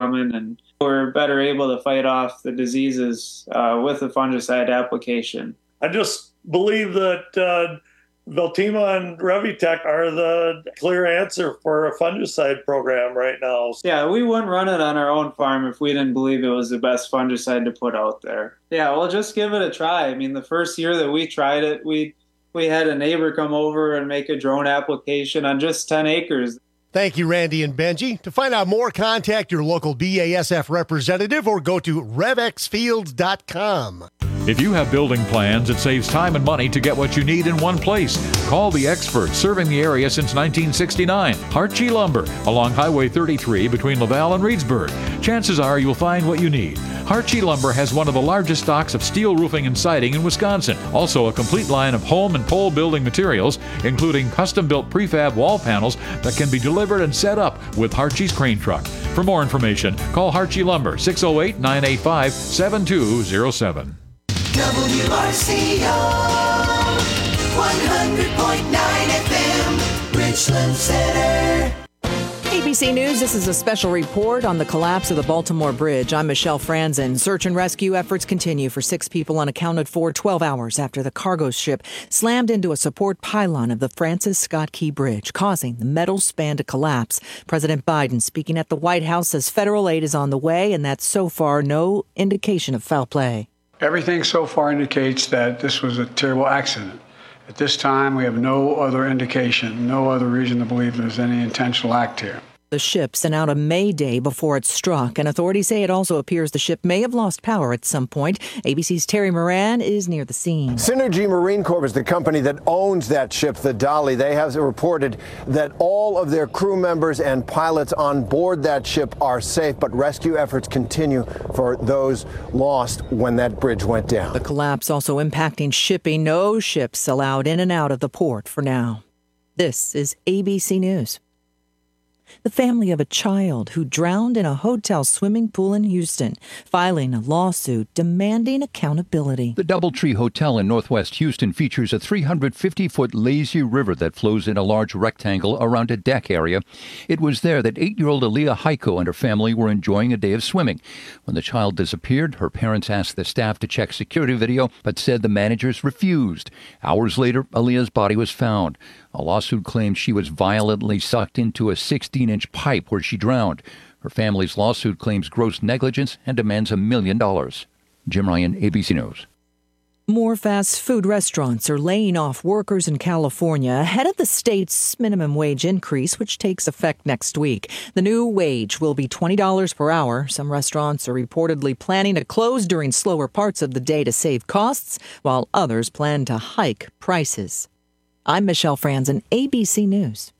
coming, and we're better able to fight off the diseases with the fungicide application. I just believe that Veltima and Revitec are the clear answer for a fungicide program right now. Yeah, we wouldn't run it on our own farm if we didn't believe it was the best fungicide to put out there. Yeah, well, just give it a try. I mean, the first year that we tried it, we had a neighbor come over and make a drone application on just 10 acres. Thank you, Randy and Benji. To find out more, contact your local BASF representative or go to revexfields.com. If you have building plans, it saves time and money to get what you need in one place. Call the experts serving the area since 1969. Hartje Lumber, along Highway 33 between Laval and Reedsburg. Chances are you'll find what you need. Hartje Lumber has one of the largest stocks of steel roofing and siding in Wisconsin. Also a complete line of home and pole building materials, including custom-built prefab wall panels that can be delivered and set up with Hartje's crane truck. For more information, call Hartje Lumber, 608-985-7207. WRCO 100.9 FM, Richland Center. ABC News, this is a special report on the collapse of the Baltimore Bridge. I'm Michelle Franzen. Search and rescue efforts continue for 6 people unaccounted for 12 hours after the cargo ship slammed into a support pylon of the Francis Scott Key Bridge, causing the metal span to collapse. President Biden speaking at the White House says federal aid is on the way and that so far no indication of foul play. Everything so far indicates that this was a terrible accident. At this time, we have no other indication, no other reason to believe there's any intentional act here. The ship sent out a mayday before it struck, and authorities say it also appears the ship may have lost power at some point. ABC's Terry Moran is near the scene. Synergy Marine Corp is the company that owns that ship, the Dolly. They have reported that all of their crew members and pilots on board that ship are safe, but rescue efforts continue for those lost when that bridge went down. The collapse also impacting shipping. No ships allowed in and out of the port for now. This is ABC News. The family of a child who drowned in a hotel swimming pool in Houston, filing a lawsuit demanding accountability. The Doubletree Hotel in northwest Houston features a 350-foot lazy river that flows in a large rectangle around a deck area. It was there that 8-year-old Aaliyah Heiko and her family were enjoying a day of swimming. When the child disappeared, her parents asked the staff to check security video, but said the managers refused. Hours later, Aaliyah's body was found. A lawsuit claims she was violently sucked into a 16-inch pipe where she drowned. Her family's lawsuit claims gross negligence and demands $1 million. Jim Ryan, ABC News. More fast food restaurants are laying off workers in California ahead of the state's minimum wage increase, which takes effect next week. The new wage will be $20 per hour. Some restaurants are reportedly planning to close during slower parts of the day to save costs, while others plan to hike prices. I'm Michelle Franzen, ABC News.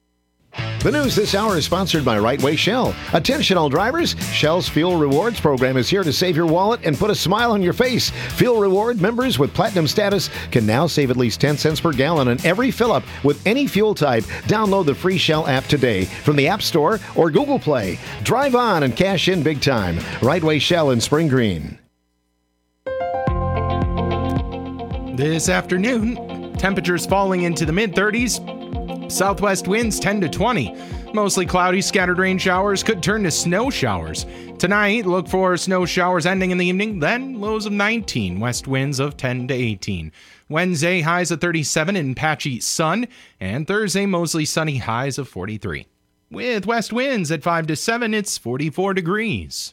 The news this hour is sponsored by Right Way Shell. Attention all drivers, Shell's Fuel Rewards program is here to save your wallet and put a smile on your face. Fuel Reward members with platinum status can now save at least 10 cents per gallon on every fill-up with any fuel type. Download the free Shell app today from the App Store or Google Play. Drive on and cash in big time. Right Way Shell in Spring Green. This afternoon, temperatures falling into the mid-30s. Southwest winds 10 to 20. Mostly cloudy, scattered rain showers could turn to snow showers. Tonight, look for snow showers ending in the evening, then lows of 19, west winds of 10 to 18. Wednesday, highs of 37 and patchy sun, and Thursday, mostly sunny, highs of 43. With west winds at 5 to 7, it's 44 degrees.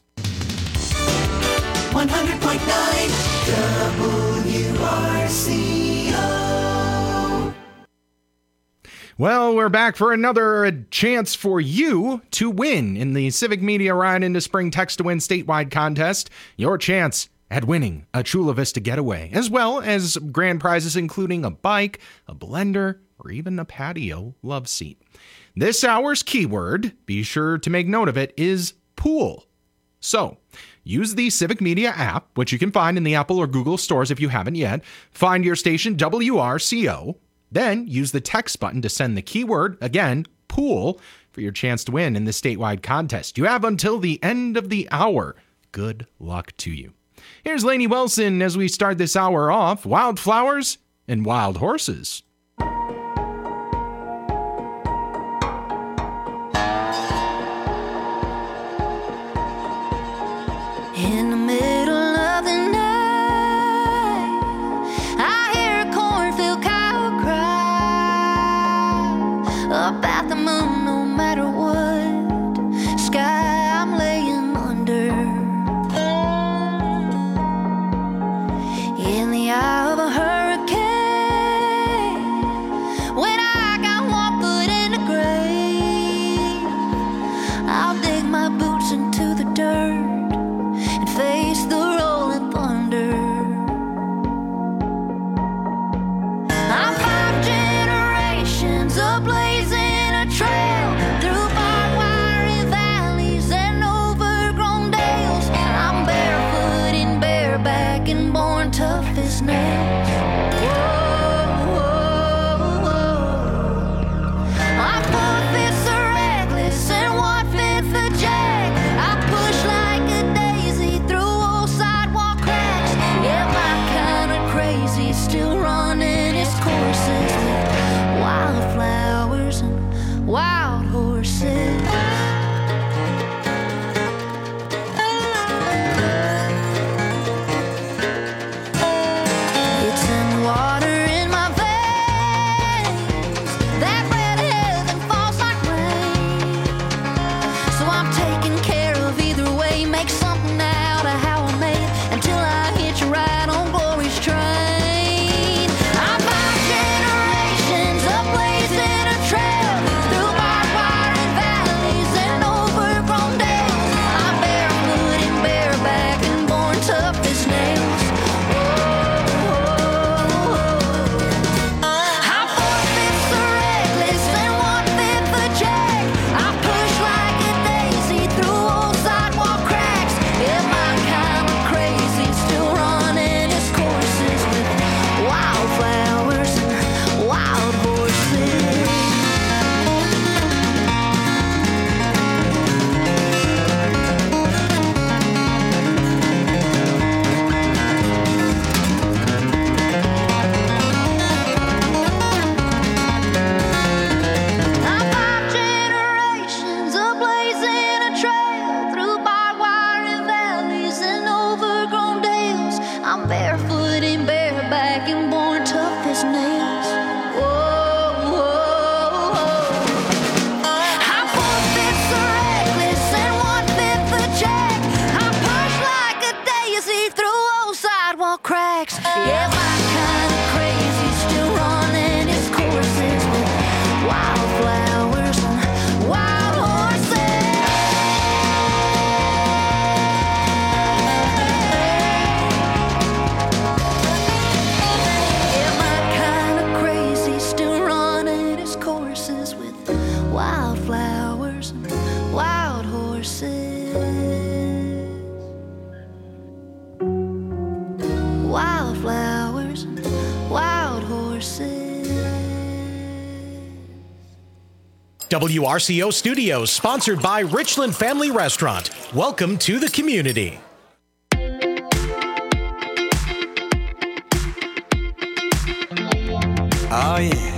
100.9 WRCO. Well, we're back for another chance for you to win in the Civic Media Ride into Spring Text to Win statewide contest. Your chance at winning a Chula Vista getaway, as well as grand prizes including a bike, a blender, or even a patio love seat. This hour's keyword, be sure to make note of it, is pool. So, use the Civic Media app, which you can find in the Apple or Google stores if you haven't yet. Find your station WRCO. Then use the text button to send the keyword, again, pool, for your chance to win in the statewide contest. You have until the end of the hour. Good luck to you. Here's Lainey Wilson as we start this hour off. Wildflowers and Wild Horses. In the middle of the night, I hear a cornfield cow cry about the moon. No matter what sky I'm laying under, in the eye of a hurricane, when I got one foot in the grave, I'll dig my boots into the dirt and face the rolling thunder. I'm 5 generations of blazing a trail through barbed wire valleys and overgrown dales. I'm barefoot and bareback and born tough as nails. I'm 4 fifths a reckless and 1/5 a jack. I push like a daisy through old sidewalk cracks. Yeah, my kind of crazy, still running its courses with wildflowers and wild horses. It's in the water in my veins that red heaven falls like rain. So I'm taking care of either way, make something out of how I made until I hitch a ride on glory's train. I'm 5 generations of blazing a trail through barbed wire and valleys and overgrown dales. I'm barefoot and bareback and born tough as nails. I'm 4 fifths a reckless and 1/5 a jack. I push like a daisy through old sidewalk cracks. Yeah, my kind of crazy, still running its courses with wildflowers and wild horses. I'm 5 generations of blazing a trail through barbed wire and valleys and overgrown dales. I'm barefoot and bareback and born tough as nails. I'm 4 fifths a reckless and 1/5 a jack. I push like a daisy through old sidewalk cracks. Yeah, my kind of crazy, still running its courses with wildflowers and wild horses. Yeah, my kind of crazy, still running its courses with wildflowers and wild horses. Wildflowers and wild horses. WRCO Studios, sponsored by Richland Family Restaurant. Welcome to the community. Oh yeah.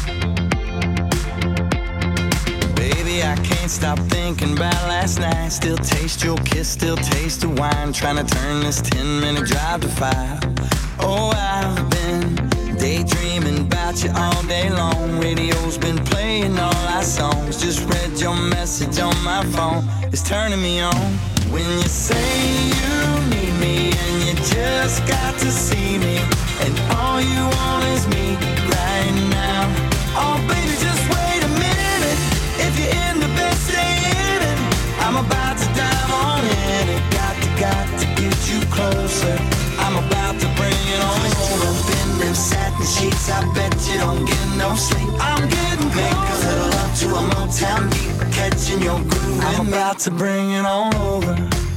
Baby, I can't stop thinking about last night. Still taste your kiss, still taste the wine. Trying to turn this 10-minute drive to 5. Oh, I've been daydreaming about you all day long. Radio's been playing all our songs. Just read your message on my phone. It's turning me on. When you say you need me and you just got to see me, and all you want is me right now. Oh baby, just wait a minute. If you're in the bed, stay in it. I'm about to dive on in it. Got to get you closer. I'm about to bring it on. Twist you up in them satin sheets. I bet you don't get no sleep. I'm getting closer. Make a little love to a Motown beat, catching your groove. I'm about to bring it on over.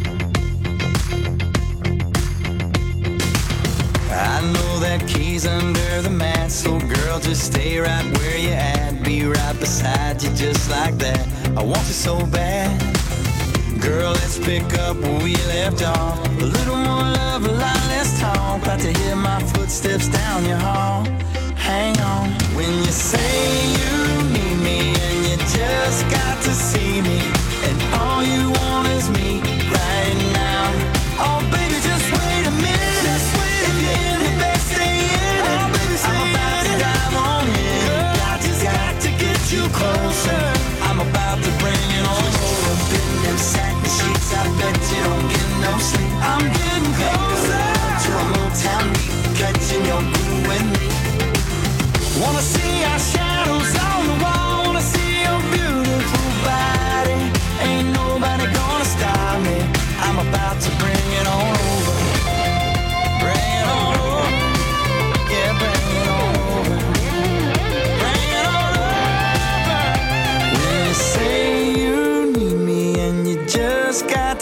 I know that key's under the mat, so girl, just stay right where you at. Be right beside you just like that. I want you so bad. Girl, let's pick up where we left off. A little more love, a lot less talk. About to hear my footsteps down your hall. Hang on. When you say you need me and you just got to see me, and all you want is me right now.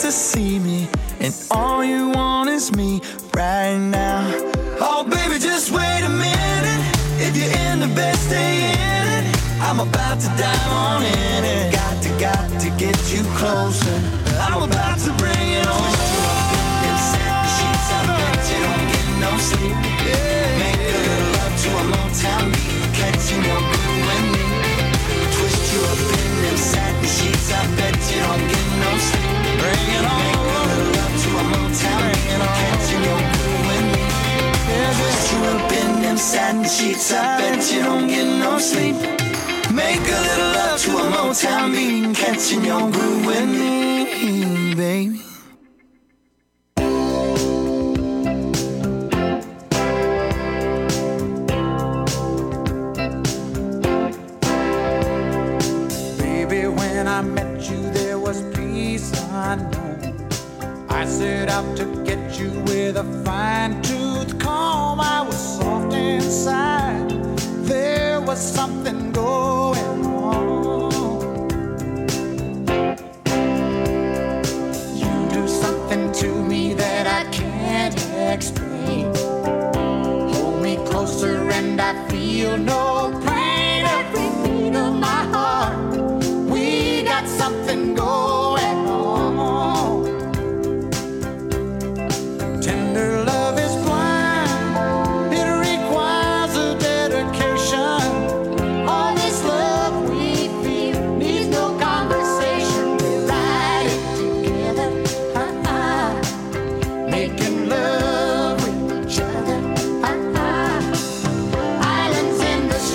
to see me, and all you want is me right now. Oh, baby, just wait a minute. If you're in the bed, stay in it. I'm about to dive on in it. Got to get you closer. I'm about to bring it on. Inside the sheets, I bet you don't get no sleep. Make a little love to a Motown beat, catching your groove with me. Twist you up in inside the sheets, I bet you don't get no sleep. Bring it on. Make a little love to a Motown beat, catching your groove with me. Twist you up in inside the sheets, I bet you don't get no sleep. Make a little love to a Motown beat, catching your groove with me, baby. Baby, when I met you, there was peace unknown. I set out to get you with a fine-tooth comb. I was soft inside. There was something going on. You do something to me that I can't explain. Hold me closer and I feel no pain. Every beat of my heart, we got something going on. Tender love is blind. It requires a dedication. All this love we feel needs no conversation. We ride it together, making love with each other. Islands in the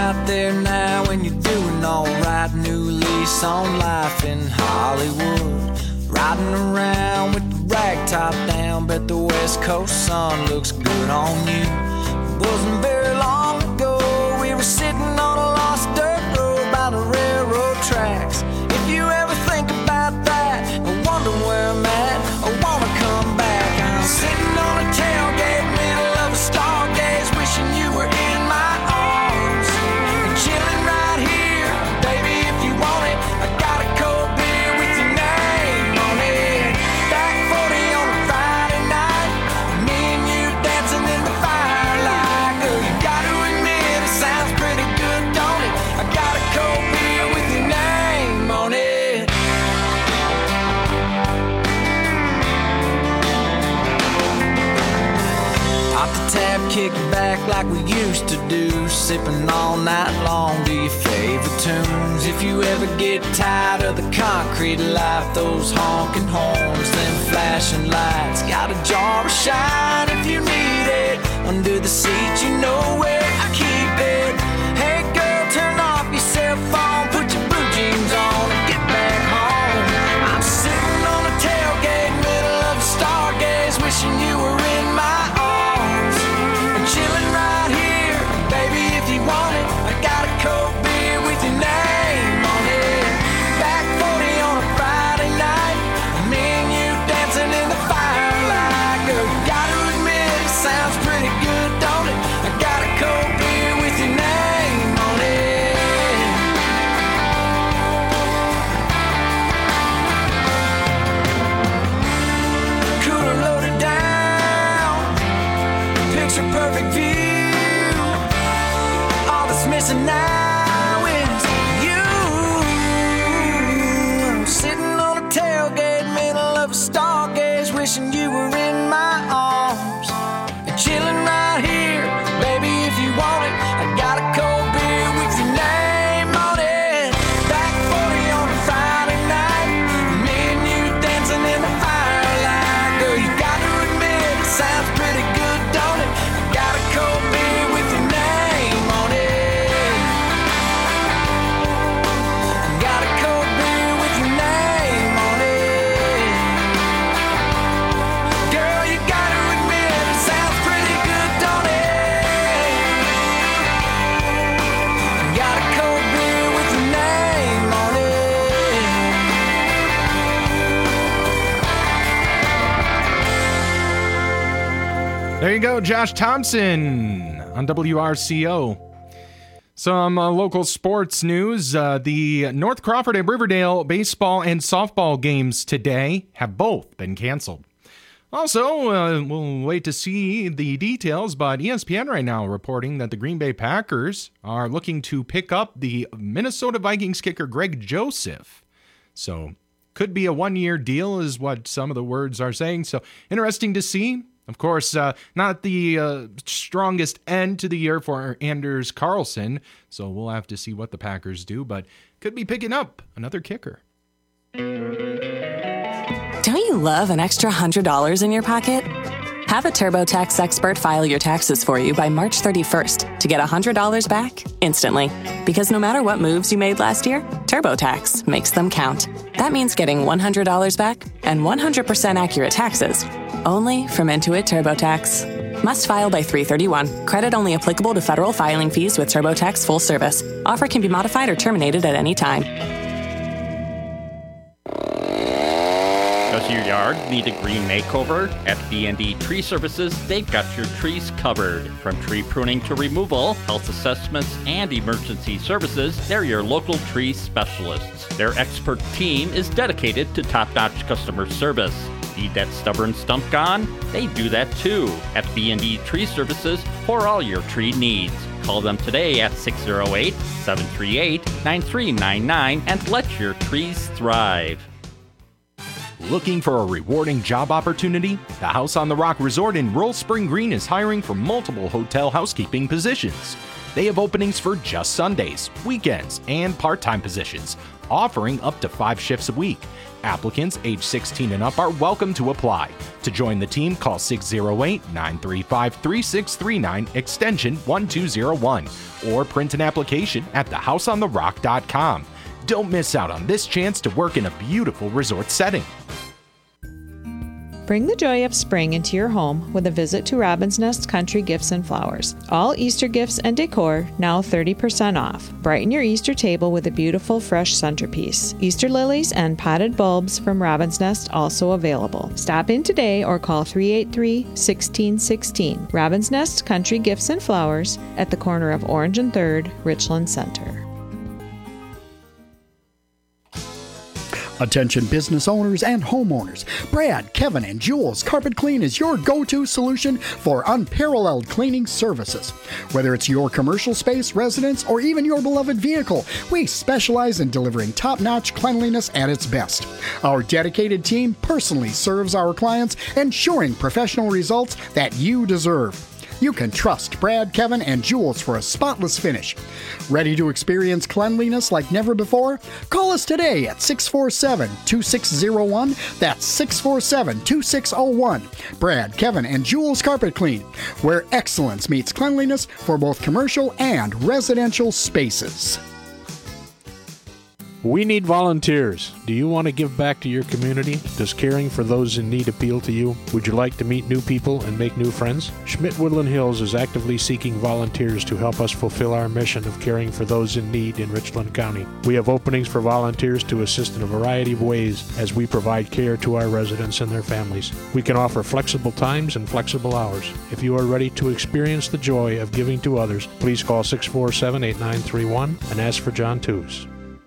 out there now and you're doing alright. New lease on life in Hollywood. Riding around with the rag top down. Bet the West Coast sun looks good on you. It wasn't very long ago we were sitting on a lost dirt road by the railroad tracks. If you ever think about that, I wonder where I'm at. I wanna come back. I'm sitting on a tailgate, middle of a stargaze, wishing you were in my arms. And chilling right here, baby, if you want it. I got a cold beer with your name on it. Back 40 on a Friday night, me and you dancing in the firelight. Girl, you gotta admit it sounds pretty good, don't it? I got a cold beer with your name on it. Pop the tab, kick back like we used to do. Sipping all night long to your favorite tunes. If you ever get tired of the concrete life, those honking horns, them flashing lights. Got a jar of shine if you need it. Under the seat, you know where I keep it. Hey girl, turn off your cell phone, put your blue jeans on and get back home. I'm sitting on a tailgate, middle of a stargaze, wishing you were in my arms. And chilling right here, baby, if you want it. I got a cold beer with your name on it. Back 40 on a Friday night, me and you dancing in the firelight. Girl, you gotta admit it sounds pretty good, don't it? I got a cold beer with your name on it. Cooler loaded down, picture perfect view. All that's missing now is you. I'm sitting on a tailgate, middle of a stargaze, wishing you were in my arms. And chilling right here, baby, if you want it. I got a cold beer with your name on it. Back 40 on a Friday night, me and you dancing in the firelight. Girl, you gotta admit it sounds pretty good, don't it? I got a cold beer with your name on it. Got a cold beer with your name on it. Girl, you gotta admit it sounds pretty good, don't it? Got a cold beer with your name on it. There you go, Josh Thompson on WRCO. Some local sports news. The North Crawford and Riverdale baseball and softball games today have both been canceled. Also, we'll wait to see the details, but ESPN right now reporting that the Green Bay Packers are looking to pick up the Minnesota Vikings kicker Greg Joseph. So, could be a one-year deal is what some of the words are saying. So, interesting to see. Of course, not the strongest end to the year for Anders Carlson, so we'll have to see what the Packers do, but could be picking up another kicker. Don't you love an extra $100 in your pocket? Have a TurboTax expert file your taxes for you by March 31st to get $100 back instantly. Because no matter what moves you made last year, TurboTax makes them count. That means getting $100 back and 100% accurate taxes only from Intuit TurboTax. Must file by 3/31. Credit only applicable to federal filing fees with TurboTax full service. Offer can be modified or terminated at any time. Does your yard need a green makeover? At B&D Tree Services, they've got your trees covered. From tree pruning to removal, health assessments, and emergency services, they're your local tree specialists. Their expert team is dedicated to top-notch customer service. Need that stubborn stump gone? They do that too at B&D Tree Services for all your tree needs. Call them today at 608-738-9399 and let your trees thrive. Looking for a rewarding job opportunity? The House on the Rock Resort in Rural Spring Green is hiring for multiple hotel housekeeping positions. They have openings for just Sundays, weekends, and part-time positions, offering up to 5 shifts a week. Applicants age 16 and up are welcome to apply. To join the team, call 608-935-3639, extension 1201, or print an application at thehouseontherock.com. Don't miss out on this chance to work in a beautiful resort setting. Bring the joy of spring into your home with a visit to Robin's Nest Country Gifts and Flowers. All Easter gifts and decor now 30% off. Brighten your Easter table with a beautiful fresh centerpiece. Easter lilies and potted bulbs from Robin's Nest also available. Stop in today or call 383-1616. Robin's Nest Country Gifts and Flowers at the corner of Orange and 3rd, Richland Center. Attention business owners and homeowners. Brad, Kevin, and Jules Carpet Clean is your go-to solution for unparalleled cleaning services. Whether it's your commercial space, residence, or even your beloved vehicle, we specialize in delivering top-notch cleanliness at its best. Our dedicated team personally serves our clients, ensuring professional results that you deserve. You can trust Brad, Kevin, and Jules for a spotless finish. Ready to experience cleanliness like never before? Call us today at 647-2601. That's 647-2601. Brad, Kevin, and Jules Carpet Clean, where excellence meets cleanliness for both commercial and residential spaces. We need volunteers. Do you want to give back to your community? Does caring for those in need appeal to you? Would you like to meet new people and make new friends? Schmidt Woodland Hills is actively seeking volunteers to help us fulfill our mission of caring for those in need in Richland County. We have openings for volunteers to assist in a variety of ways as we provide care to our residents and their families. We can offer flexible times and flexible hours. If you are ready to experience the joy of giving to others, please call 647-8931 and ask for John Tews.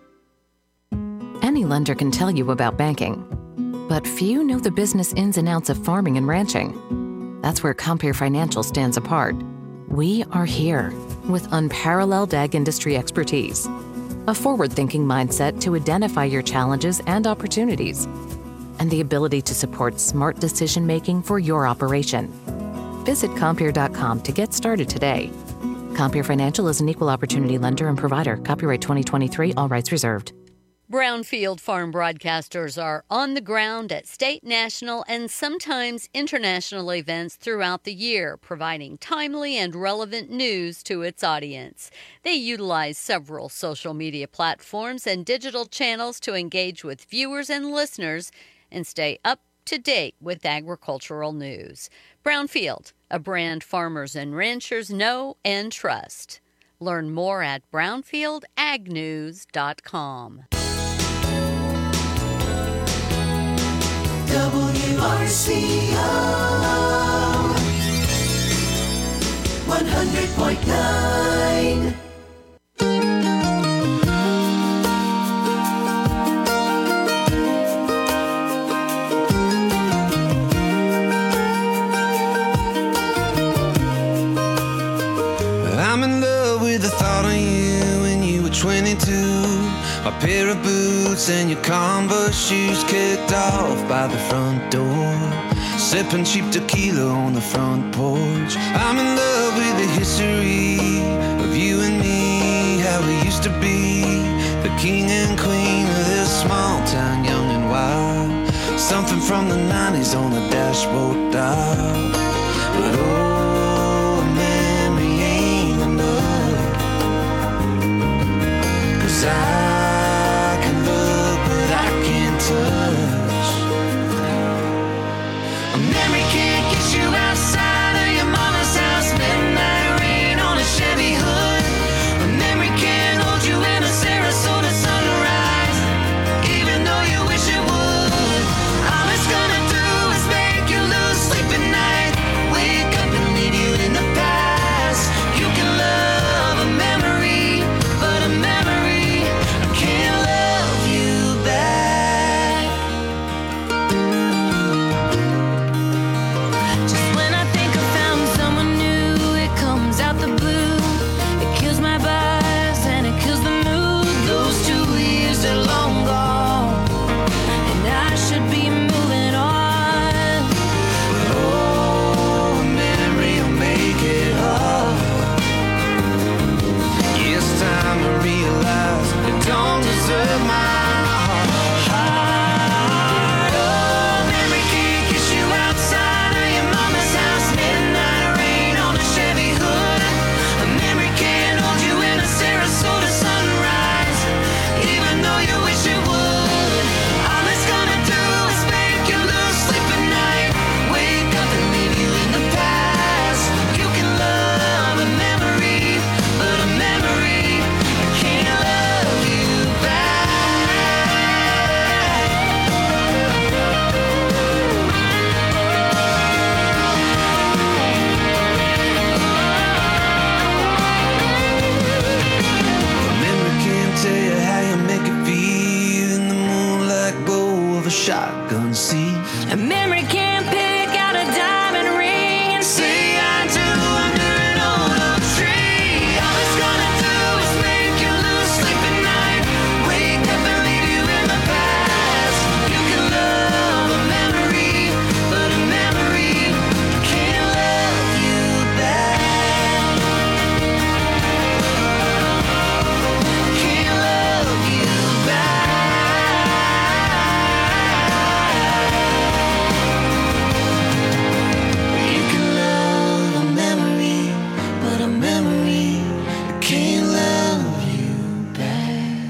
Any lender can tell you about banking, but few know the business ins and outs of farming and ranching. That's where Compeer Financial stands apart. We are here with unparalleled ag industry expertise, a forward-thinking mindset to identify your challenges and opportunities, and the ability to support smart decision-making for your operation. Visit Compeer.com to get started today. Compeer Financial is an equal opportunity lender and provider. Copyright 2023, all rights reserved. Brownfield farm broadcasters are on the ground at state, national, and sometimes international events throughout the year, providing timely and relevant news to its audience. They utilize several social media platforms and digital channels to engage with viewers and listeners and stay up to date with agricultural news. Brownfield, a brand farmers and ranchers know and trust. Learn more at brownfieldagnews.com. WRCO 100.9. I'm in love with the thought of you when you were 22. A pair of boots and your Converse shoes kicked off by the front door. Sipping cheap tequila on the front porch. I'm in love with the history of you and me. How we used to be the king and queen of this small town, young and wild. Something from the 90s on the dashboard dial. But oh, a memory ain't enough. 'Cause I touch. A memory can't get you outside of your mama's house. Midnight rain on a Chevy hood. A memory can't hold you in a Sarasota sunrise, even though you wish it would. All it's gonna do is make you lose sleep at night. Wake up and leave you in the past. You can love a memory, but a memory can't love you back. Just when I say I do under an old oak tree. All it's gonna do is make you lose sleep at night. Wake up and leave you in the past. You can love a memory, but a memory can't love you back. Can't love you back. You can love a memory, but a memory can't love you back.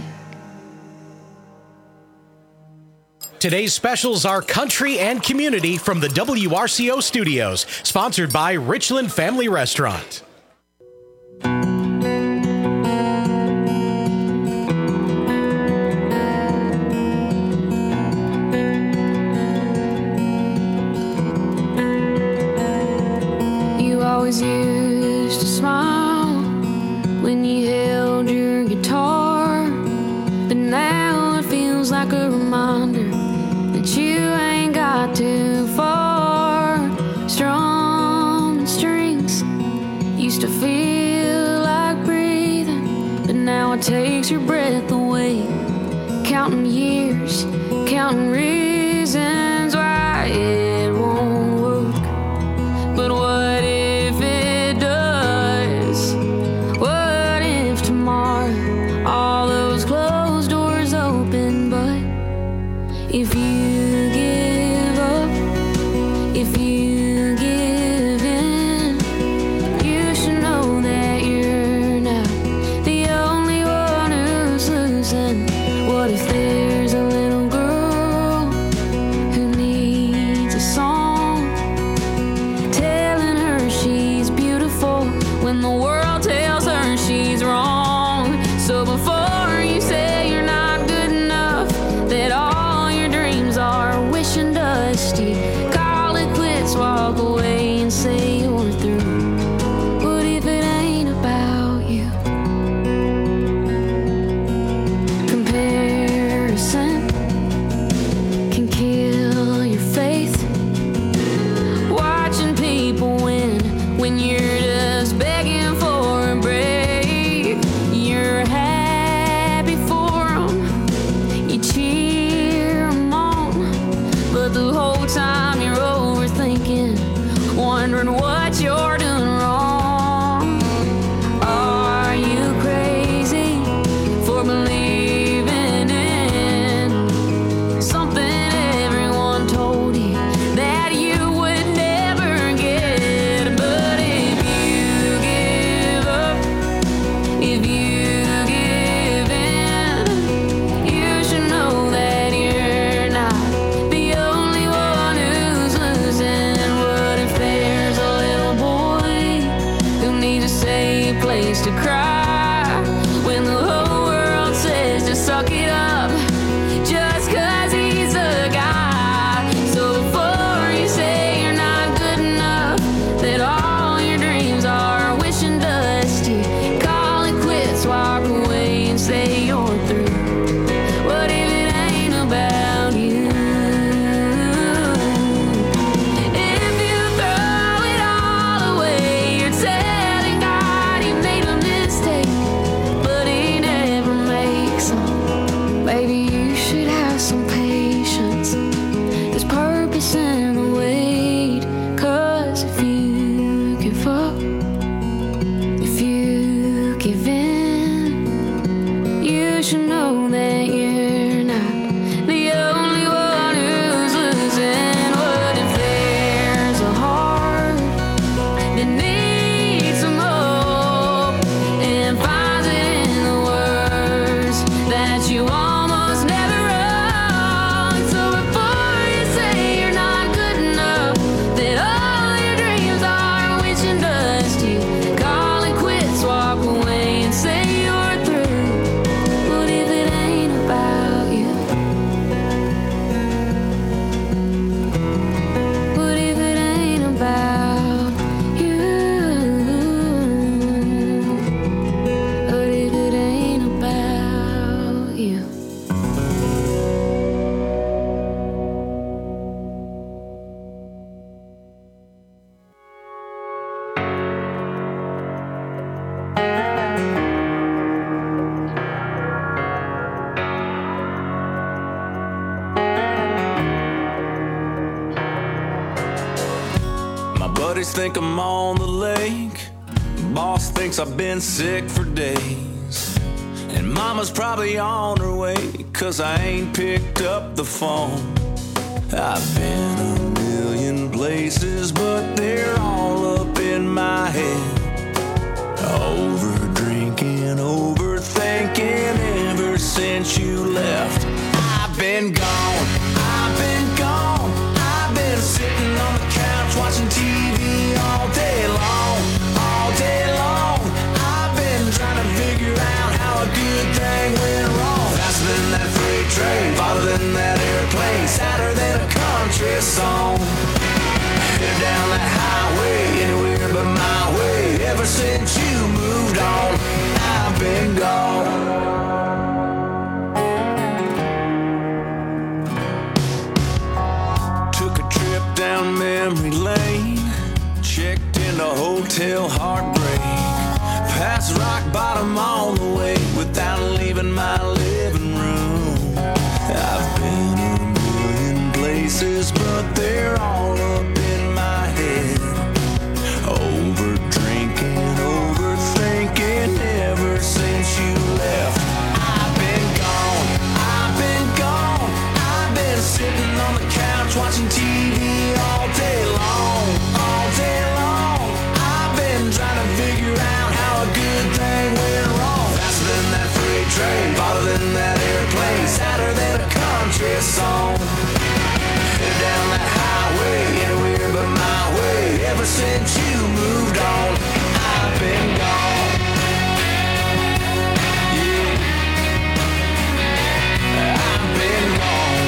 Today's specials are country and community from the WRCO studios, sponsored by Richland Family Restaurant. You always used to smile when you held your guitar, but now it feels like a reminder that you ain't got too far. Strum strings used to feel like breathing, but now it takes your breath away. Counting years, counting reasons why it won't work. But what if it does? What if tomorrow all those closed doors open? But if you give up, if you give in, you should know that you're not the only one who's losing. What if there's a little girl who needs a song, telling her she's beautiful when the world tells her she's wrong? So before you say you're not good enough, that all your dreams are wishing dusty, call it quits, walk away and say you're through. What if it ain't about you? Comparison can kill your faith. Watching people win when you're just begging for a break. You're happy for 'em, you cheer 'em on, but the whole time you're overthinking, wondering what you're doing wrong. Are you crazy for believing in something everyone told you that you would never get? But if you give up, if you give in, you should know that you're not the only one who's losing. What if there's a little boy who needs a safe place to cry when the whole world says to suck it up just 'cause he's a guy? So before you say you're not good enough, that all your dreams are wishing dusty, call it quits, walk away and say you're through. What if it ain't about you? If you throw it all away, you're telling God you made a mistake. Buddies think I'm on the lake. Boss thinks I've been sick for days. And mama's probably on her way, 'cause I ain't picked up the phone. I've been a million places, but they're all up in my head. Over drinking, overthinking ever since you left. I've been gone, I've been gone. I've been sitting on the couch watching TV all day long, all day long. I've been trying to figure out how a good thing went wrong. Faster than that freight train, farther than that airplane, sadder than a country song. Head down that highway, anywhere but my way. Ever since you moved on, I've been gone. Took a trip down memory lane, checked into Hotel Heartbreak, past rock bottom on the way without leaving my living room. I've been a million places, but they're all up in my head. Over drinking, overthinking ever since you left. I've been gone, I've been gone. I've been sitting on the couch watching TV all day long, all day long. I've been trying to figure out how a good thing went wrong. Faster than that freight train, farther than that airplane, sadder than a country song. Head down that highway, anywhere but my way. Ever since you moved on, I've been gone. Yeah, I've been gone.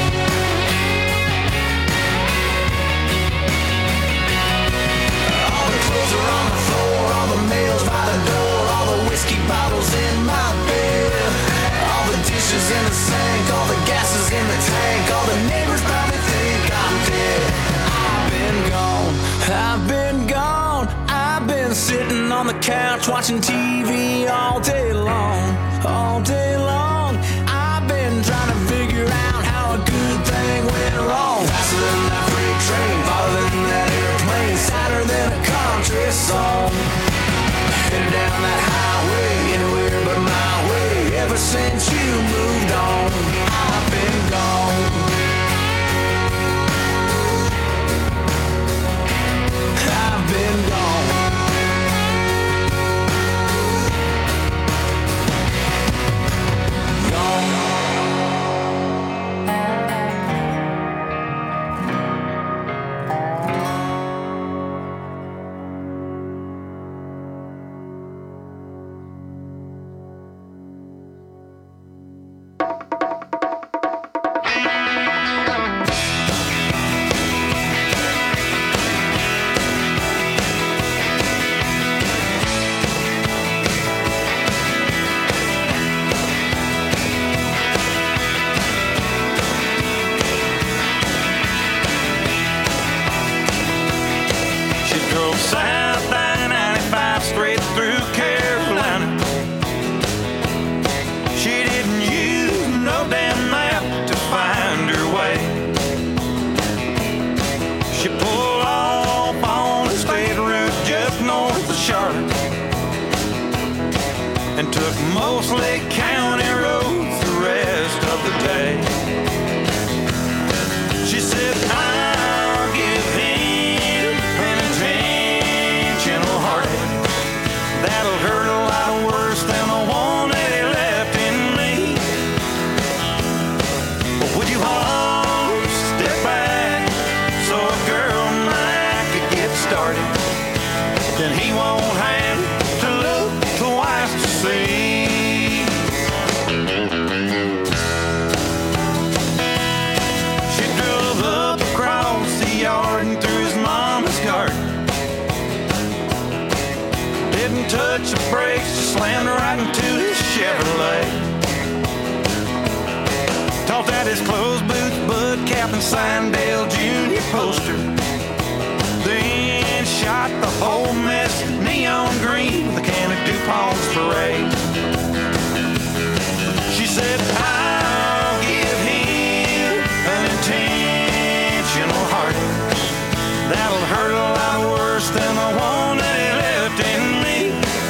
All the clothes are on the floor, all the mail's by the door, all the whiskey bottles in my bed, all the dishes in the sink, all the gases in the tank, all the neighbors probably think I'm dead. I've been gone, I've been gone. I've been sitting on the couch watching TV all day long, all day long. I've been trying to figure out how a good thing went wrong. Faster than that freight train, farther than that airplane, sadder than a country song. Headed down that highway, anywhere but my way. Ever since you moved on, I've been gone. I've been gone. South I-95 straight through Carolina. She didn't use no damn map to find her way. She pulled off on the state route just north of Charlotte and took mostly county roads the rest of the day. She said, I'll give him an intentional heartache that'll hurt a lot worse than the one that he left in me. But would you all step back so a girl and I could get started? Then he won't have to look twice to see. She drove up across the yard and through his mama's garden. Didn't touch the brakes, just slammed right into his Chevrolet. Tossed out his closed boots, bud cap, and Signdale Jr. poster. Then shot the whole mess neon green with a can of DuPont's parade. She said, I'll give him an intentional heartache that'll hurt a lot worse worse than the one that he left in me.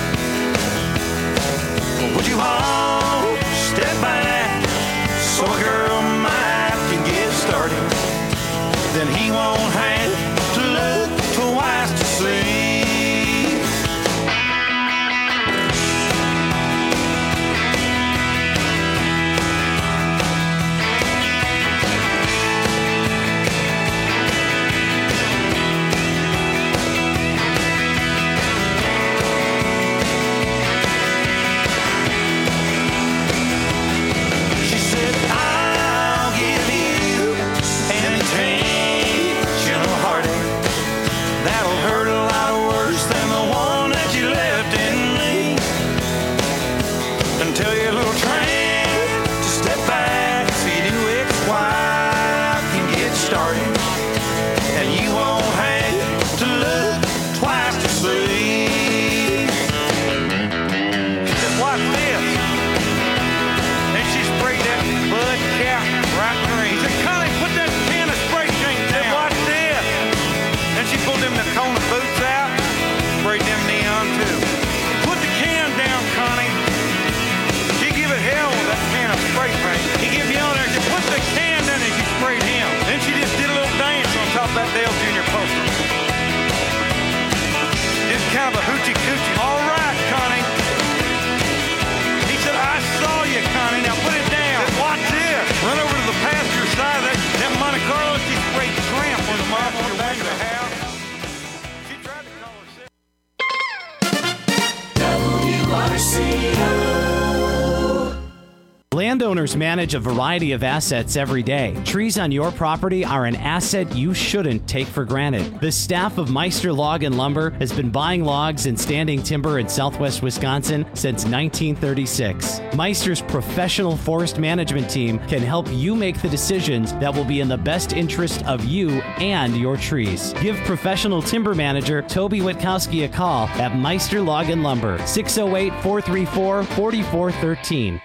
Would you all step back so a girl might can get started? Then he won't have to look twice to see. That Dale Jr. poster. Just kind of a hoochie coochie. All right, Connie. He said, I saw you, Connie. Now put it down. Said, watch this. Run over to the passenger side of that Monte Carlo. She sprayed tramp on the mop on the back of the house. She tried to call her sick. WRCO. Landowners manage a variety of assets every day. Trees on your property are an asset you shouldn't take for granted. The staff of Meister Log and Lumber has been buying logs and standing timber in southwest Wisconsin since 1936. Meister's professional forest management team can help you make the decisions that will be in the best interest of you and your trees. Give professional timber manager Toby Witkowski a call at Meister Log and Lumber, 608-434-4413.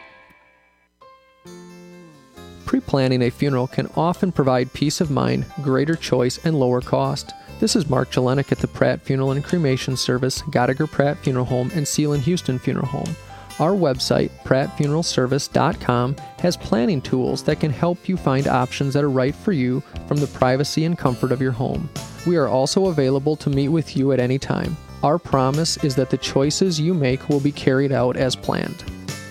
Pre-planning a funeral can often provide peace of mind, greater choice, and lower cost. This is Mark Jelenik at the Pratt Funeral and Cremation Service, Gottlieb Pratt Funeral Home, and Sealand Houston Funeral Home. Our website, prattfuneralservice.com, has planning tools that can help you find options that are right for you from the privacy and comfort of your home. We are also available to meet with you at any time. Our promise is that the choices you make will be carried out as planned.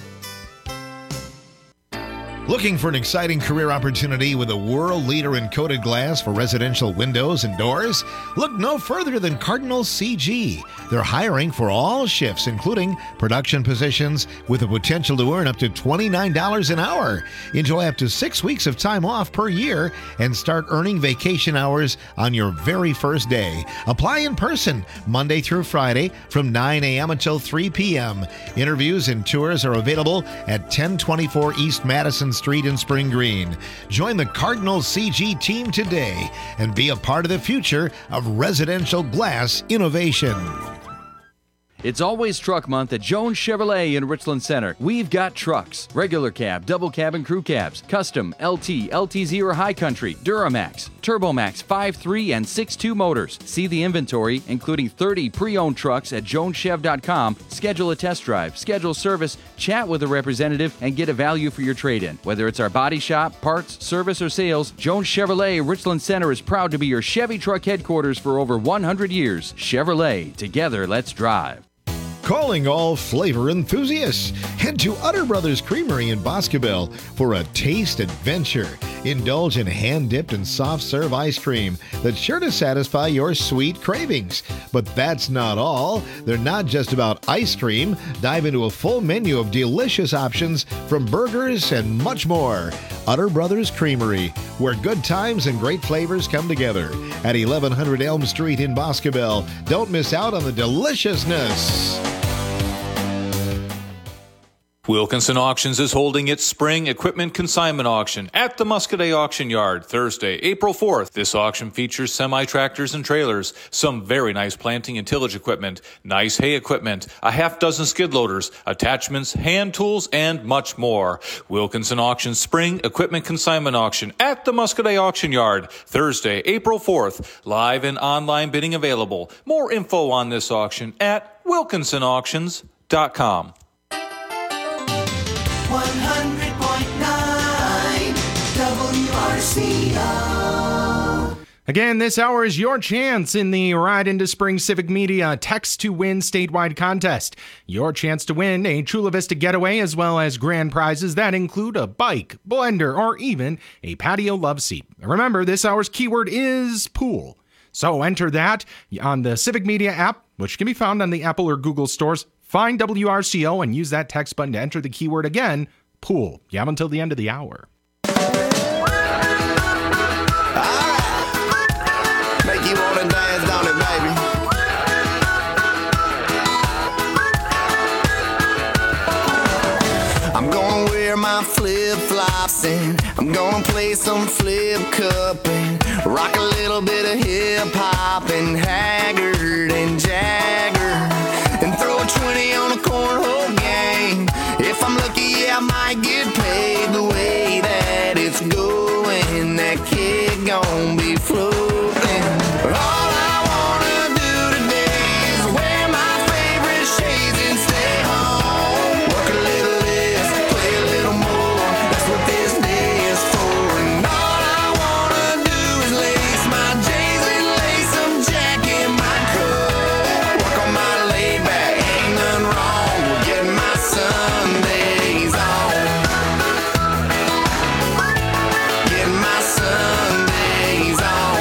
Looking for an exciting career opportunity with a world leader in coated glass for residential windows and doors? Look no further than Cardinal CG. They're hiring for all shifts, including production positions, with the potential to earn up to $29 an hour. Enjoy up to 6 weeks of time off per year and start earning vacation hours on your very first day. Apply in person Monday through Friday from 9 a.m. until 3 p.m. Interviews and tours are available at 1024 East Madison Street in Spring Green. Join the Cardinal CG team today and be a part of the future of residential glass innovation. It's always truck month at Jones Chevrolet in Richland Center. We've got trucks, regular cab, double cab and crew cabs, custom, LT, LTZ or high country, Duramax, Turbomax 5.3 and 6.2 motors. See the inventory, including 30 pre-owned trucks at joneschev.com. Schedule a test drive, schedule service, chat with a representative, and get a value for your trade-in. Whether it's our body shop, parts, service, or sales, Jones Chevrolet Richland Center is proud to be your Chevy truck headquarters for over 100 years. Chevrolet, together let's drive. Calling all flavor enthusiasts. Head to Utter Brothers Creamery in Boscobel for a taste adventure. Indulge in hand-dipped and soft-serve ice cream that's sure to satisfy your sweet cravings. But that's not all. They're not just about ice cream. Dive into a full menu of delicious options from burgers and much more. Utter Brothers Creamery, where good times and great flavors come together. At 1100 Elm Street in Boscobel. Don't miss out on the deliciousness. Wilkinson Auctions is holding its spring equipment consignment auction at the Muscoda Auction Yard Thursday, April 4th. This auction features semi-tractors and trailers, some very nice planting and tillage equipment, nice hay equipment, a half dozen skid loaders, attachments, hand tools, and much more. Wilkinson Auctions spring equipment consignment auction at the Muscoda Auction Yard Thursday, April 4th. Live and online bidding available. More info on this auction at wilkinsonauctions.com. 100.9 WRCO. Again, this hour is your chance in the Ride into Spring Civic Media Text to Win statewide contest. Your chance to win a Chula Vista getaway as well as grand prizes that include a bike, blender, or even a patio love seat. Remember, this hour's keyword is pool. So enter that on the Civic Media app, which can be found on the Apple or Google stores. Find WRCO and use that text button to enter the keyword again, pool. You have until the end of the hour. Make you wanna dance, don't it, baby? I'm gonna wear my flip-flops and I'm gonna play some flip cup and rock a little bit of hip-hop and Haggard and Jagger and throw a 20 on a cornhole game. If I'm lucky, yeah, I might get paid. The way that it's going, that kid gon' be floating. All I wanna do today is wear my favorite shades and stay home. Work a little less, play a little more. That's what this day is for. And all I wanna do is lace my J's and lace some Jack in my coat. Work on my laid back, ain't nothing wrong with getting my Sundays on. Getting my Sundays on.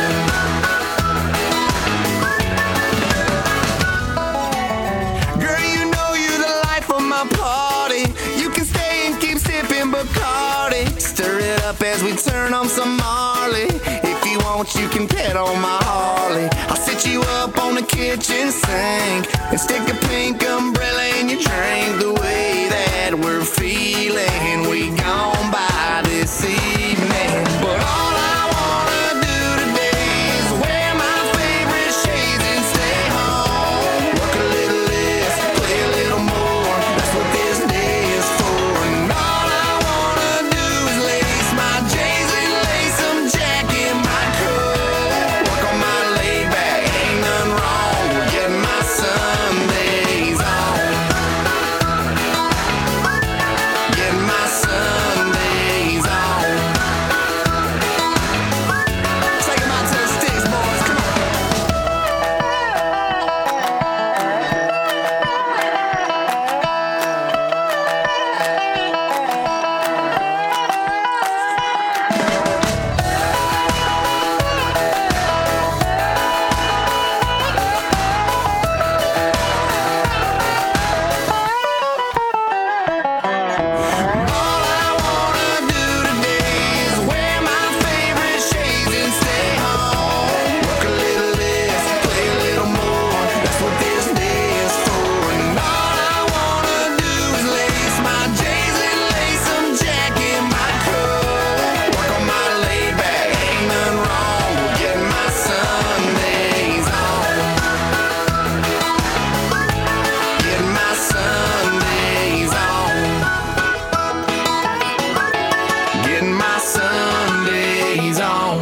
Girl, you know you the life of my party. You can stay and keep sipping Bacardi. Stir it up as we turn on some Marley. If you want, you can pet on my Harley. I'll sit you up on the kitchen sink and stick a pink umbrella in your drink. The way that we're feeling, we gone by this evening. But all I wanna do today is wear my favorite shades and stay home. Work a little less, play a little more. That's what this day is for. And all I wanna do is lace my J's and lace some Jack in my coat. Work on my laid back, ain't nothing wrong with getting my Sundays on. Getting my Sundays on. Take 'em out to the sticks, boys. Come on. Wear my favorite shades and stay home. Work a little less, play a little more. That's what this day is for. And all I wanna do is lace my J's and lace some Jack in my coat. Work on my laid back, ain't nothing wrong with getting my Sundays on. Getting my Sundays on. Getting my Sundays on.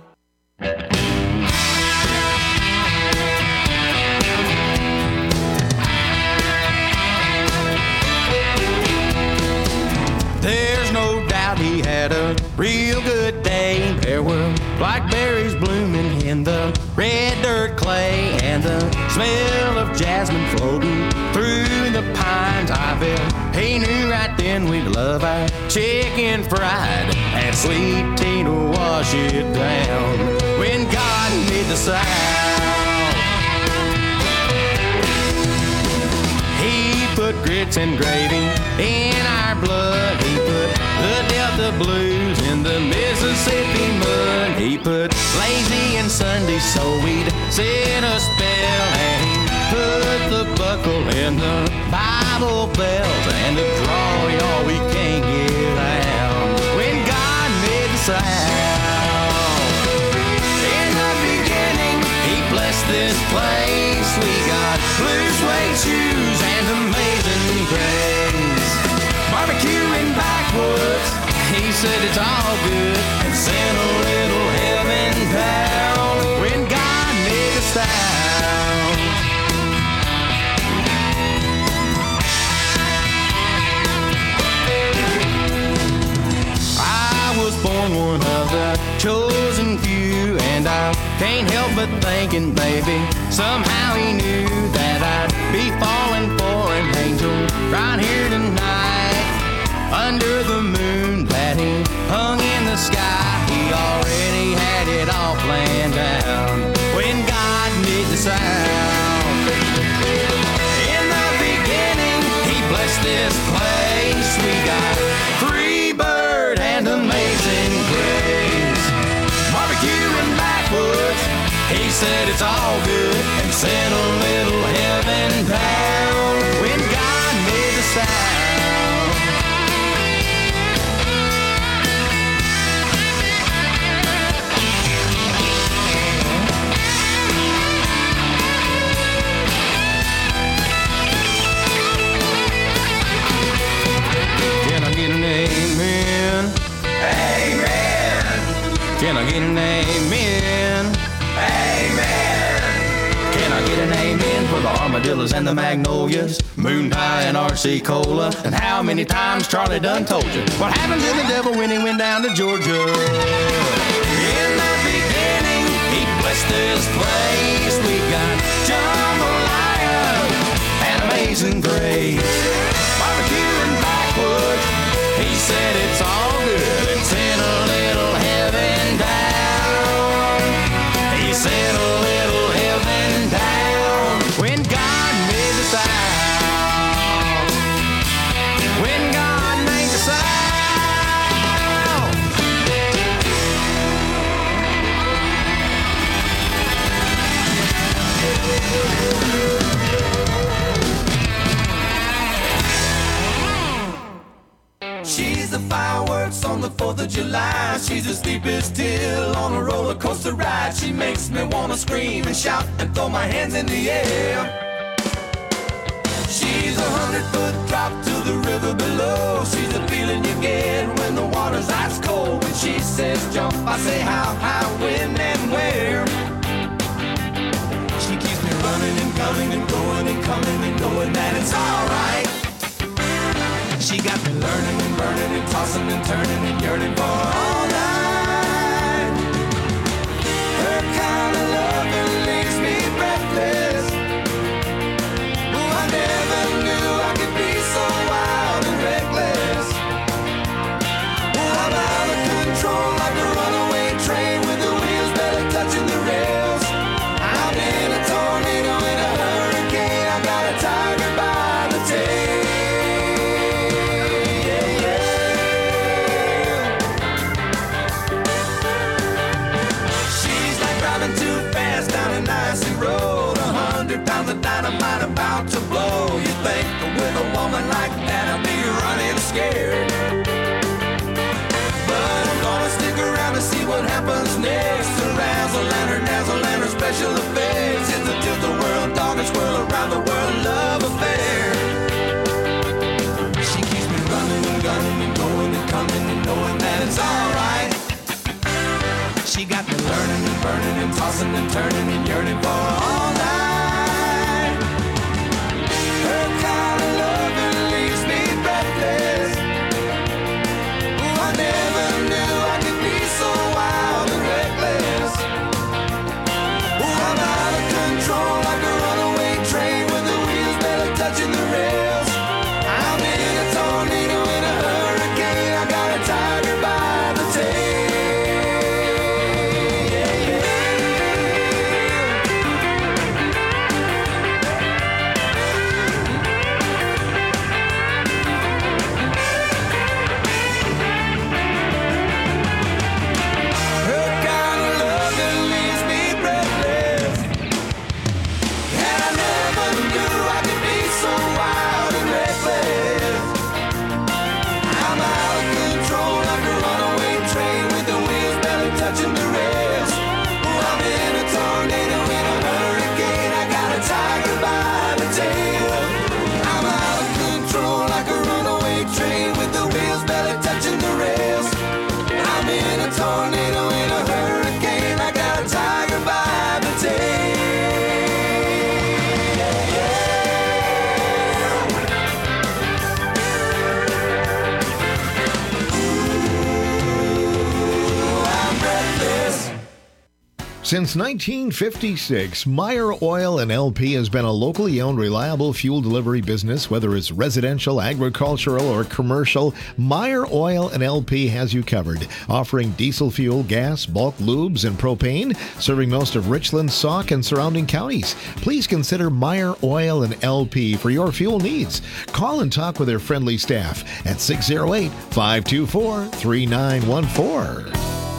There's no doubt he had a real good day. There were blackberries blooming in the red dirt clay, and the smell of jasmine floating through the pines. I felt he knew right then we'd love our chicken fried, and sweet Tina wash it down when God made the South. He put grits and gravy in our blood. He put the Delta blues in the Mississippi mud. He put lazy and Sunday so we'd sit a spell, and he put the buckle in the Bible belt and the draw sound. In the beginning, he blessed this place. We got blue suede shoes and amazing grace. Barbecuing backwoods, he said it's all good, and sent a little heaven down when God made the sound. I was born one of the chosen few, and I can't help but thinking, baby, somehow he knew that I'd be falling for an angel right here tonight. Under the moon that he hung in the sky, he already had it all planned out when God made the sound. In the beginning, he blessed this place. We got Free Bird and Amazing Grace. Barbecuing backwoods, he said it's all good, and sent a little heaven down when God made the sound. Amen. Amen. Can I get an amen? Amen. Can I get an amen for the armadillos and the magnolias, moon pie and RC Cola? And how many times Charlie done told you what happened to the devil when he went down to Georgia? In the beginning, he blessed this place. We got jambalaya and Amazing Grace. Barbecuing backwoods, he said it's all good, and sent a little heaven down. He sent a little heaven down when God made the sound. When God made the sound. She's the fireworks on the 4th of July. She's the sleepest still on a roller coaster ride. She makes me wanna scream and shout and throw my hands in the air. She's 100-foot drop to the river below. She's the feeling you get when the water's ice cold. When she says jump, I say how, when, and where. She keeps me running and coming and going and coming and knowing that it's alright. She got me learning and burning and tossing and turning and yearning for all night. Her kind of loving leaves me breathless. Oh, I never knew I could be so wild and reckless. Oh, I'm out of control like a runaway train with the wheels barely touching the rails. I'm in a tornado, in a hurricane. I got a tiger by the tail. Pounds of dynamite about to blow. You think with a woman like that I'll be running scared, but I'm gonna stick around to see what happens next. To razzle and her dazzle and her special effects. It's a tilt-a-whirl dog and swirl around the world love affair. She keeps me running and gunning and going and coming and knowing that it's alright. She got me learning and burning and tossing and turning and yearning for all night. Since 1956, Meyer Oil and LP has been a locally owned, reliable fuel delivery business. Whether it's residential, agricultural, or commercial, Meyer Oil and LP has you covered. Offering diesel fuel, gas, bulk lubes, and propane, serving most of Richland, Sauk, and surrounding counties. Please consider Meyer Oil and LP for your fuel needs. Call and talk with their friendly staff at 608-524-3914.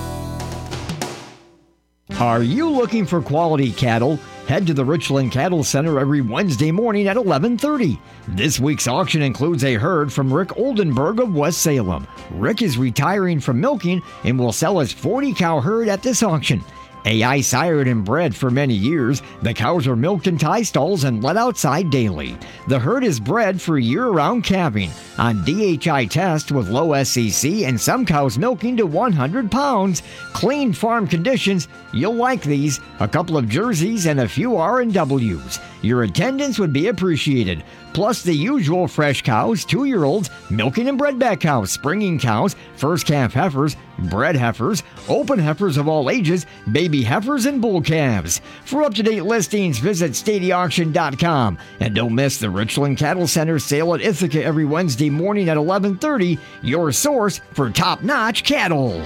Are you looking for quality cattle? Head to the Richland Cattle Center every Wednesday morning at 11:30. This week's auction includes a herd from Rick Oldenburg of West Salem. Rick is retiring from milking and will sell his 40-cow herd at this auction. AI sired and bred for many years, the cows are milked in tie stalls and let outside daily. The herd is bred for year-round calving on DHI test with low SCC and some cows milking to 100 pounds. Clean farm conditions. You'll like these. A couple of jerseys and a few R&Ws. Your attendance would be appreciated. Plus the usual fresh cows, 2-year-olds, milking and bredback cows, springing cows, first calf heifers, bred heifers, open heifers of all ages, baby heifers, and bull calves. For up-to-date listings, visit StadiAuction.com. And don't miss the Richland Cattle Center sale at Ithaca every Wednesday morning at 11:30, your source for top-notch cattle.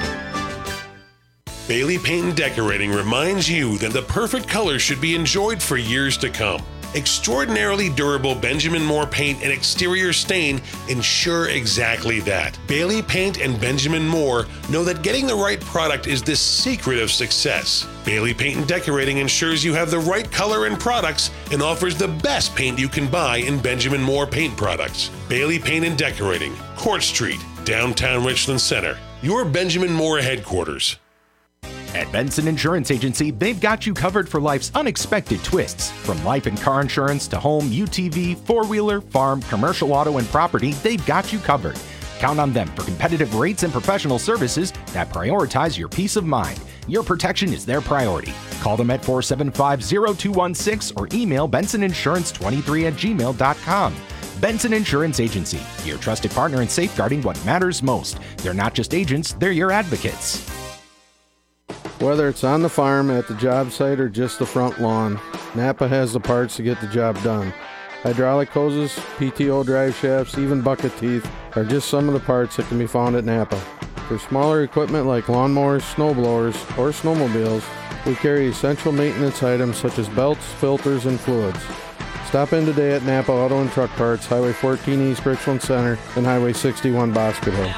Bailey Paint and Decorating reminds you that the perfect color should be enjoyed for years to come. Extraordinarily durable Benjamin Moore paint and exterior stain ensure exactly that. Bailey Paint and Benjamin Moore know that getting the right product is the secret of success. Bailey Paint and Decorating ensures you have the right color and products and offers the best paint you can buy in Benjamin Moore paint products. Bailey Paint and Decorating, Court Street, downtown Richland Center. Your Benjamin Moore headquarters. At Benson Insurance Agency, they've got you covered for life's unexpected twists. From life and car insurance to home, UTV, four-wheeler, farm, commercial auto, and property, they've got you covered. Count on them for competitive rates and professional services that prioritize your peace of mind. Your protection is their priority. Call them at 475-0216 or email bensoninsurance23@gmail.com. Benson Insurance Agency, your trusted partner in safeguarding what matters most. They're not just agents, they're your advocates. Whether it's on the farm, at the job site, or just the front lawn, Napa has the parts to get the job done. Hydraulic hoses, PTO drive shafts, even bucket teeth are just some of the parts that can be found at Napa. For smaller equipment like lawnmowers, snowblowers, or snowmobiles, we carry essential maintenance items such as belts, filters, and fluids. Stop in today at Napa Auto and Truck Parts, Highway 14 East Richland Center and Highway 61 Bosque Hill.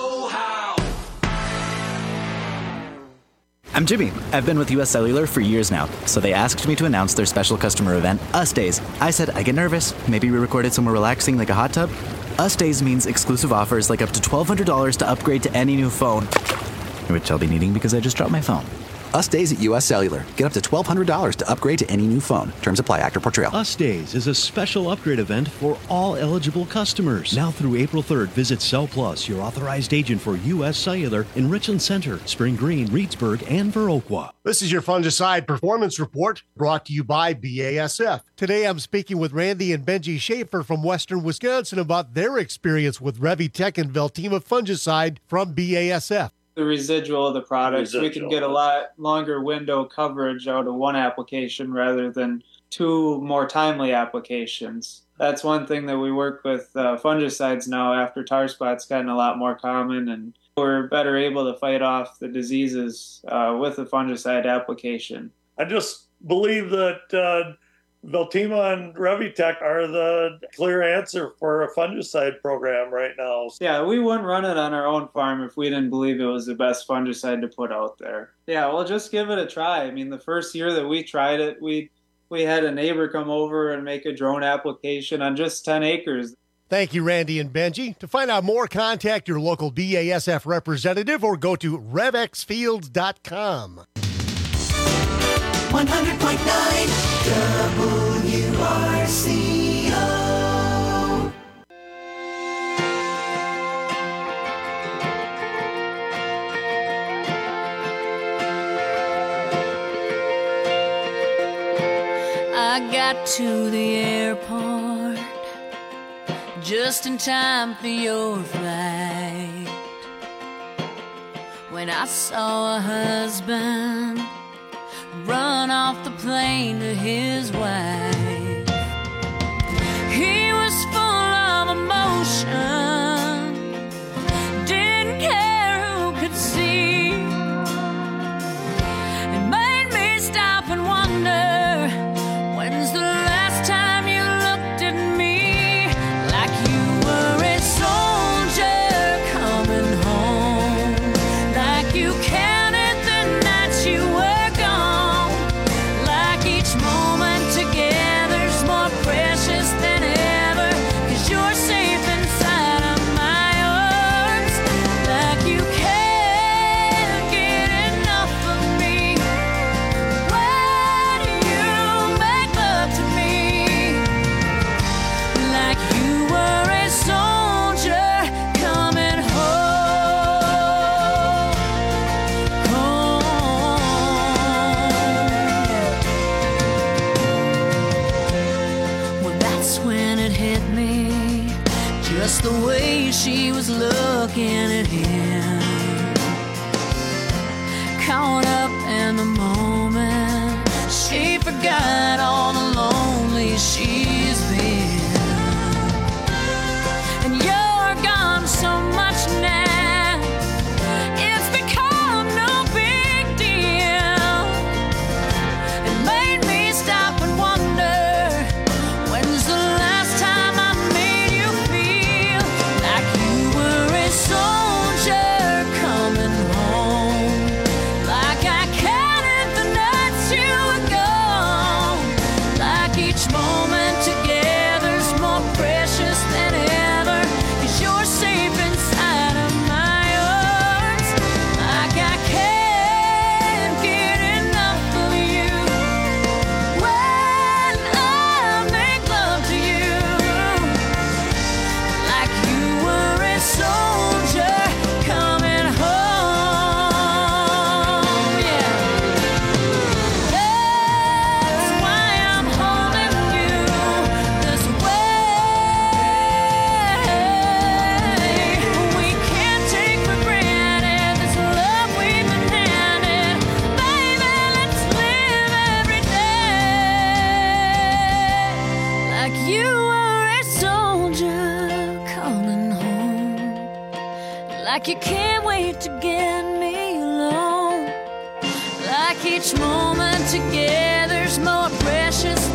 I'm Jimmy. I've been with US Cellular for years now, so they asked me to announce their special customer event, Us Days. I said, I get nervous. Maybe we record it somewhere relaxing like a hot tub? Us Days means exclusive offers like up to $1,200 to upgrade to any new phone, which I'll be needing because I just dropped my phone. Us Days at US Cellular. Get up to $1,200 to upgrade to any new phone. Terms apply. Actor Portrayal. Us Days is a special upgrade event for all eligible customers. Now through April 3rd, visit Cell Plus, your authorized agent for US Cellular in Richland Center, Spring Green, Reedsburg, and Viroqua. This is your Fungicide Performance Report brought to you by BASF. Today I'm speaking with Randy and Benji Schaefer from Western Wisconsin about their experience with Revitec and Veltima fungicide from BASF. The residual of the products, we can get a lot longer window coverage out of one application rather than two more timely applications. That's one thing that we work with fungicides now after tar spot's gotten a lot more common, and we're better able to fight off the diseases with the fungicide application. I just believe that Veltima and Revitec are the clear answer for a fungicide program right now. Yeah, we wouldn't run it on our own farm if we didn't believe it was the best fungicide to put out there. Yeah, well, just give it a try. I mean, the first year that we tried it, we had a neighbor come over and make a drone application on just 10 acres. Thank you, Randy and Benji. To find out more, contact your local BASF representative or go to revexfields.com. 100.9 WRCO. I got to the airport just in time for your flight, when I saw a husband run off the plane to his wife. He was full of emotion, didn't care who could see. It made me stop and wonder, when's the last time you looked at me like you were a soldier coming home, like you counted the nights you were gone, like each moment together's more precious than ever, 'cause you're safe inside of my arms, like you can't get enough of me when you make love to me, like you were a soldier coming home. Well, that's when it hit me, just the way she was looking at him, caught up in the moment. She forgot all the lonely she's been, and you're gone so much now, it's become no big deal. It made me stop and wonder, when's the last time I made you feel like you were a soldier coming home, like I counted the nights you were gone, like each moment together's more precious than ever, 'cause you're safe inside of my arms, like I can't get enough of you when I make love to you, like you were a soldier coming home. Yeah, that's why I'm holding you this way. We can't take for granted this love we've been handed. Baby, let's live every day like you were a soldier coming home, like you can't wait to get me alone, like each moment together's more precious